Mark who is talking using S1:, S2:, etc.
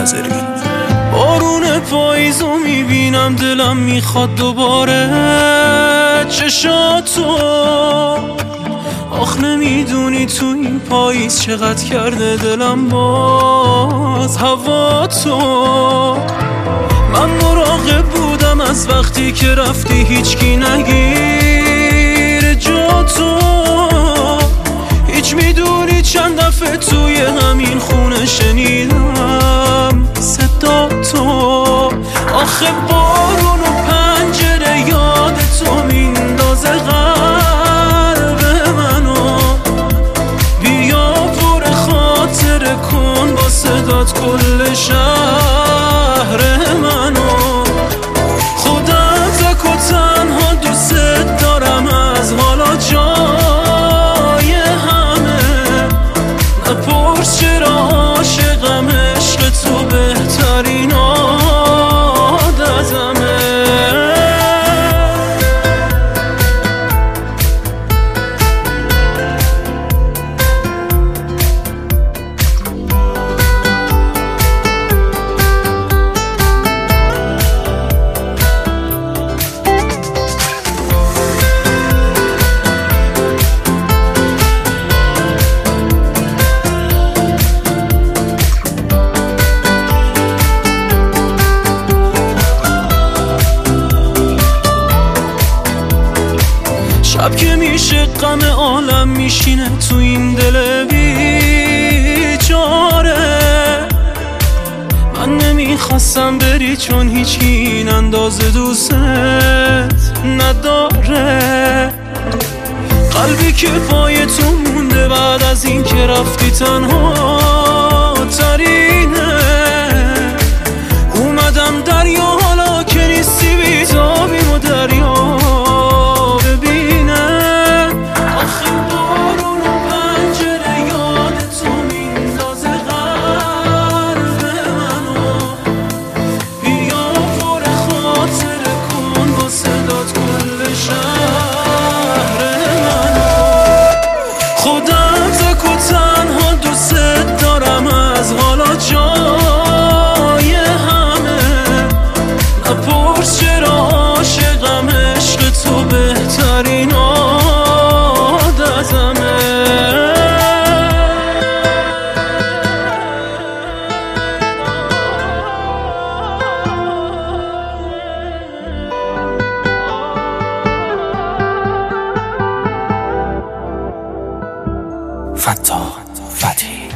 S1: خاطری. بارون پاییزو میبینم دلم میخواد دوباره چشاتو. آخ نمیدونی تو این پاییز چقدر کرده دلم باز هوا تو. من مراقب بودم از وقتی که رفتی هیچکی نگیر جا تو. هیچ میدونی چند دفعه توی همین خونه شنیدم صدا تو. آخه بارون و پنجره یاد تو میندازه قلب منو. بیا پر خاطره کن با صدات کل شهر منو. خودت تک و تنها دوست دارم از حالا جای همه. نپرس چرا عاشقم عشق تو بهترین عادتمه. شب که میشه غم عالم میشینه تو این دل بیچاره. من نمیخواستم بری چون هیچکی این اندازه دوست نداره. قلبی که پای تو مونده بعد از این که رفتی تنها ترینه. اومدم دریا حالا که نیستی بیتابیم و دریا چرا عاشقم عشق تو بهترین عادتمه.
S2: فتاح فتحی